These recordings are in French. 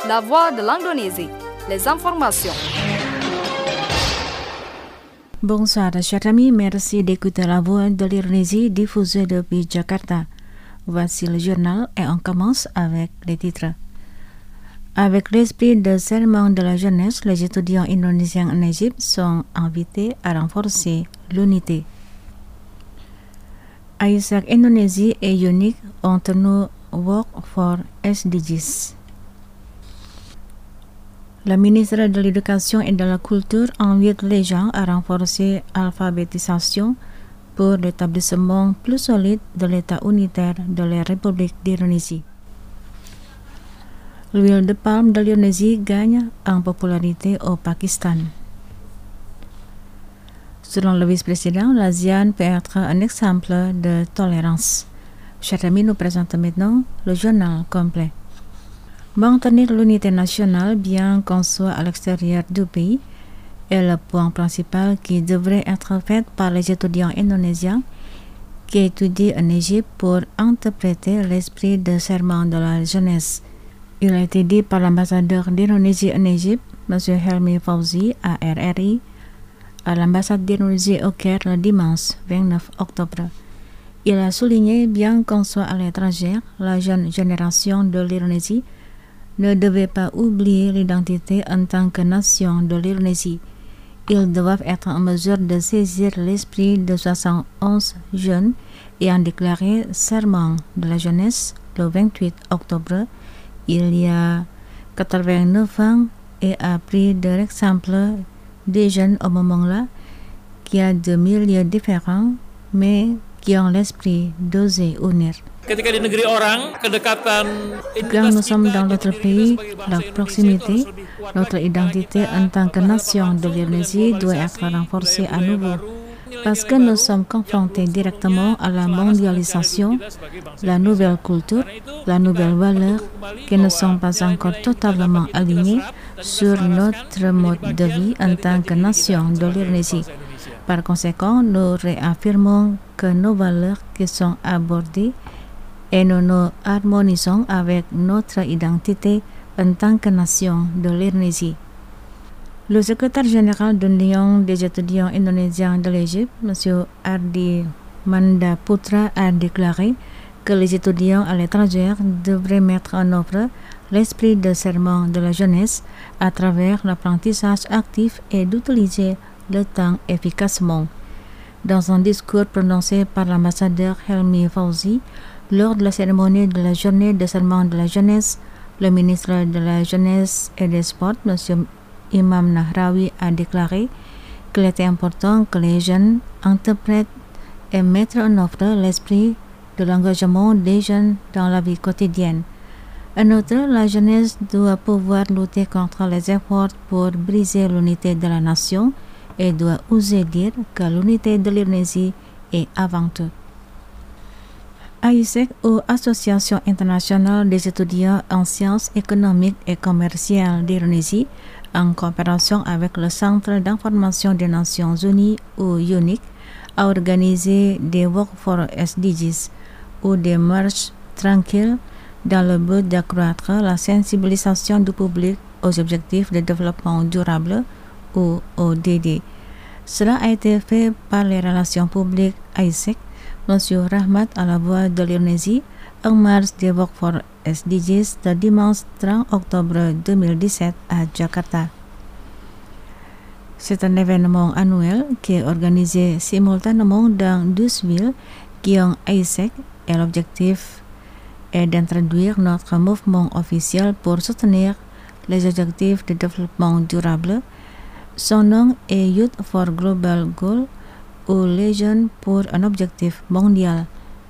La voix de l'Indonésie. Les informations. Bonsoir, chers amis. Merci d'écouter la voix de l'Indonésie diffusée depuis Jakarta. Voici le journal et on commence avec les titres. Avec l'esprit de serment de la jeunesse, les étudiants indonésiens en Égypte sont invités à renforcer l'unité. AIESEC Indonésie et UNIC ont tenu Work for SDGs. Le ministre de l'Éducation et de la Culture invite les gens à renforcer l'alphabétisation pour l'établissement plus solide de l'État unitaire de la République d'Indonésie. L'huile de palme de l'Indonésie gagne en popularité au Pakistan. Selon le vice-président, l'ASEAN peut être un exemple de tolérance. Chers amis, nous présentons maintenant le journal complet. Maintenir l'unité nationale, bien qu'on soit à l'extérieur du pays, est le point principal qui devrait être fait par les étudiants indonésiens qui étudient en Égypte pour interpréter l'esprit de serment de la jeunesse. Il a été dit par l'ambassadeur d'Indonésie en Égypte, M. Helmi Fauzi, à RRI, à l'ambassade d'Indonésie au Caire le dimanche 29 octobre. Il a souligné, bien qu'on soit à l'étranger, la jeune génération de l'Indonésie ne devait pas oublier l'identité en tant que nation de l'Indonésie. Ils doivent être en mesure de saisir l'esprit de 71 jeunes et en déclarer serment de la jeunesse le 28 octobre. Il y a 89 ans et a pris de l'exemple des jeunes au moment-là qui a de milieux différents mais qui ont l'esprit d'oser unir. Quand nous sommes dans notre pays, la proximité, notre identité en tant que nation de l'Indonésie doit être renforcée à nouveau. Parce que nous sommes confrontés directement à la mondialisation, la nouvelle culture, la nouvelle valeur, qui ne sont pas encore totalement alignées sur notre mode de vie en tant que nation de l'Indonésie. Par conséquent, nous réaffirmons que nos valeurs qui sont abordées et nous nous harmonisons avec notre identité en tant que nation de l'Indonésie. Le secrétaire général de l'Union des étudiants indonésiens de l'Égypte, M. Ardi Mandaputra, a déclaré que les étudiants à l'étranger devraient mettre en œuvre l'esprit de serment de la jeunesse à travers l'apprentissage actif et d'utiliser le temps efficacement. Dans un discours prononcé par l'ambassadeur Helmi Fauzi lors de la cérémonie de la journée de serment de la jeunesse, le ministre de la Jeunesse et des Sports, M. Imam Nahrawi, a déclaré qu'il était important que les jeunes interprètent et mettent en œuvre l'esprit de l'engagement des jeunes dans la vie quotidienne. En outre, la jeunesse doit pouvoir lutter contre les efforts pour briser l'unité de la nation et doit oser dire que l'unité de l'Indonésie est avant tout. AIESEC, ou Association internationale des étudiants en sciences économiques et commerciales d'Indonésie, en coopération avec le Centre d'information des Nations Unies ou UNIC, a organisé des Work for SDGs ou des marches tranquilles dans le but d'accroître la sensibilisation du public aux objectifs de développement durable ou ODD. Cela a été fait par les relations publiques AIESEC, M. Rahmat à la voix de l'Indonésie, en marche des Work for SDGs le dimanche 30 octobre 2017 à Jakarta. C'est un événement annuel qui est organisé simultanément dans 12 villes qui ont AIESEC et l'objectif est d'introduire notre mouvement officiel pour soutenir les objectifs de développement durable. Son nom est Youth for Global Goal ou les jeunes pour un objectif mondial.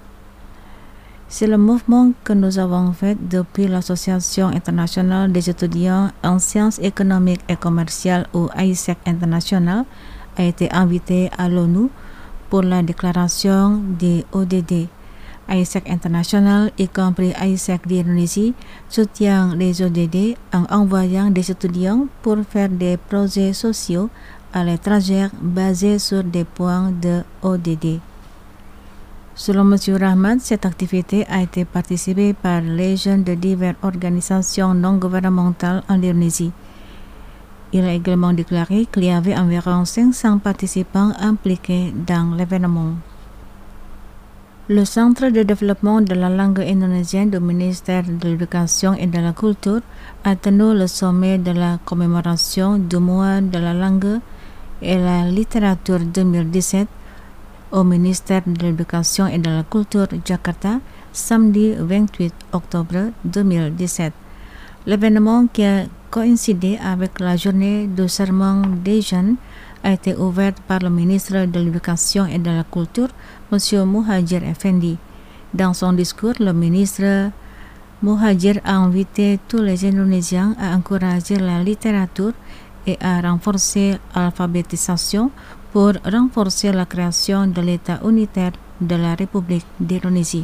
C'est le mouvement que nous avons fait depuis l'Association internationale des étudiants en sciences économiques et commerciales ou AIESEC International a été invité à l'ONU pour la déclaration des ODD. AIESEC International, y compris AIESEC d'Indonésie, soutient les ODD en envoyant des étudiants pour faire des projets sociaux à l'étranger basés sur des points de ODD. Selon M. Rahman, cette activité a été participée par les jeunes de diverses organisations non gouvernementales en Indonésie. Il a également déclaré qu'il y avait environ 500 participants impliqués dans l'événement. Le Centre de développement de la langue indonésienne du ministère de l'Éducation et de la Culture a tenu le sommet de la commémoration du mois de la langue et la littérature 2017 au ministère de l'Éducation et de la Culture Jakarta samedi 28 octobre 2017. L'événement qui a coïncidé avec la journée de serment des jeunes a été ouvert par le ministre de l'Éducation et de la Culture, M. Muhadjir Effendi. Dans son discours, le ministre Muhadjir a invité tous les Indonésiens à encourager la littérature et à renforcer l'alphabétisation pour renforcer la création de l'État unitaire de la République d'Indonésie.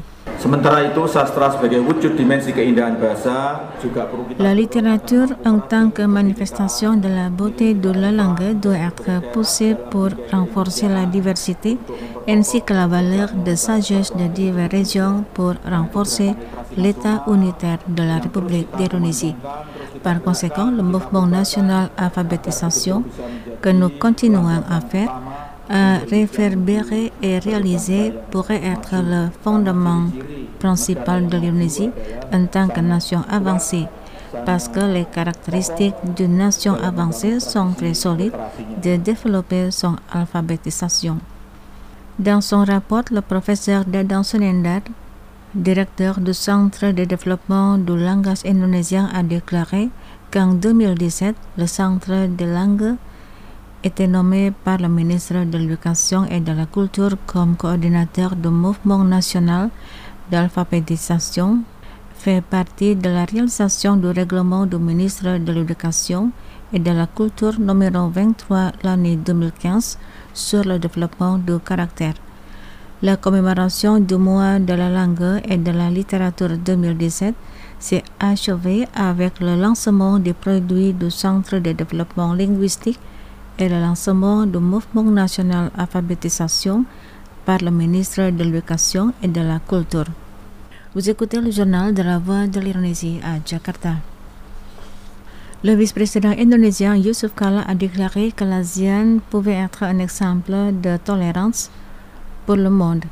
La littérature en tant que manifestation de la beauté de la langue doit être poussée pour renforcer la diversité ainsi que la valeur de sagesse de diverses régions pour renforcer l'État unitaire de la République d'Indonésie. Par conséquent, le mouvement national alphabétisation que nous continuons à faire, à réverbérer et réaliser pourrait être le fondement principal de l'Indonésie en tant que nation avancée, parce que les caractéristiques d'une nation avancée sont très solides de développer son alphabétisation. Dans son rapport, le professeur Dadang Sunendar, directeur du Centre de développement du langage indonésien, a déclaré qu'en 2017, le Centre de langue était nommé par le ministre de l'Éducation et de la Culture comme coordinateur du mouvement national d'alphabétisation, fait partie de la réalisation du règlement du ministre de l'Éducation et de la Culture numéro 23 l'année 2015 sur le développement du caractère. La commémoration du mois de la langue et de la littérature 2017 s'est achevée avec le lancement des produits du Centre de développement linguistique et le lancement du mouvement national alphabétisation par le ministre de l'Éducation et de la Culture. Vous écoutez le journal de la Voix de l'Indonésie à Jakarta. Le vice-président indonésien Yusuf Kala a déclaré que l'ASEAN pouvait être un exemple de tolérance pour le monde.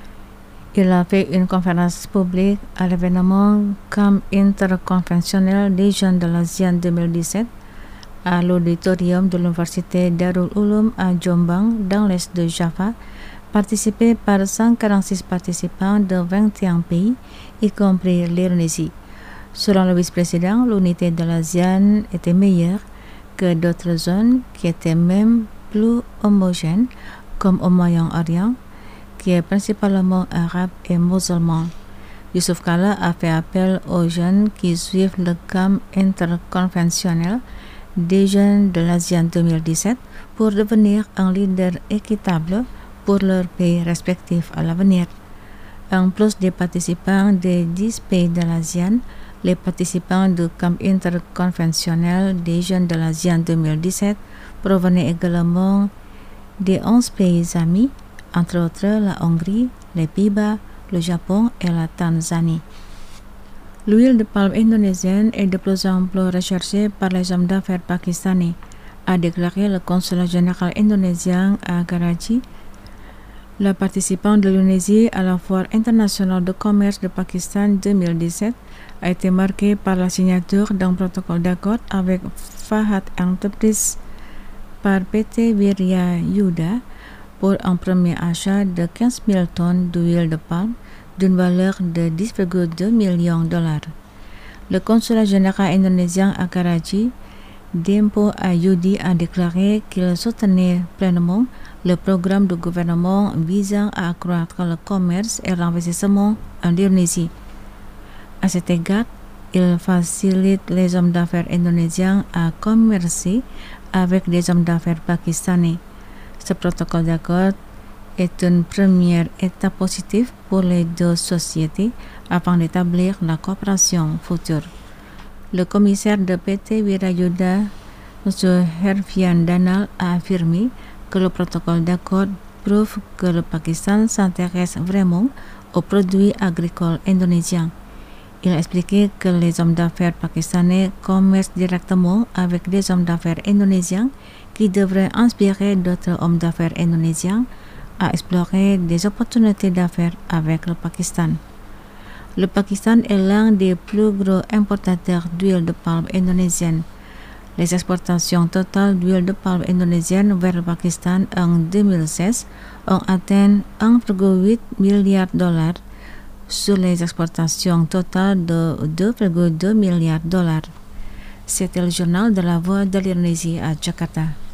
Il a fait une conférence publique à l'événement Camp interconventionnel des jeunes de l'ASEAN 2017 à l'auditorium de l'Université Darul Uloom à Jombang, dans l'est de Java, participé par 146 participants de 21 pays, y compris l'Indonésie. Selon le vice-président, l'unité de l'ASEAN était meilleure que d'autres zones qui étaient même plus homogènes, comme au Moyen-Orient, qui est principalement arabe et musulman. Yusuf Kala a fait appel aux jeunes qui suivent le camp interconventionnel des jeunes de l'ASEAN 2017 pour devenir un leader équitable pour leurs pays respectifs à l'avenir. En plus des participants des 10 pays de l'ASEAN, les participants du camp interconventionnel des jeunes de l'ASEAN 2017 provenaient également des 11 pays amis, entre autres la Hongrie, les Pays-Bas, le Japon et la Tanzanie. L'huile de palme indonésienne est de plus en plus recherchée par les hommes d'affaires pakistanais, a déclaré le consulat général indonésien à Karachi. Le participant de l'Indonésie à la Foire internationale de commerce de Pakistan 2017 a été marqué par la signature d'un protocole d'accord avec Fahad Enterprises par PT Wirya Yuda pour un premier achat de 15 000 tonnes d'huile de palme d'une valeur de 10,2 millions de dollars. Le consulat général indonésien à Karachi, Dempo Ayudi, a déclaré qu'il soutenait pleinement le programme du gouvernement visant à accroître le commerce et l'investissement en Indonésie. À cet égard, il facilite les hommes d'affaires indonésiens à commercer avec des hommes d'affaires pakistanais. Ce protocole d'accord est une première étape positive pour les deux sociétés afin d'établir la coopération future. Le commissaire de PT Wirya Yuda, M. Hervian Danal, a affirmé que le protocole d'accord prouve que le Pakistan s'intéresse vraiment aux produits agricoles indonésiens. Il a expliqué que les hommes d'affaires pakistanais commercent directement avec des hommes d'affaires indonésiens qui devraient inspirer d'autres hommes d'affaires indonésiens à explorer des opportunités d'affaires avec le Pakistan. Le Pakistan est l'un des plus gros importateurs d'huile de palme indonésienne. Les exportations totales d'huile de palme indonésienne vers le Pakistan en 2016 ont atteint 1,8 milliard de dollars sur les exportations totales de 2,2 milliards de dollars. C'était le journal de la Voix de l'Indonésie à Jakarta.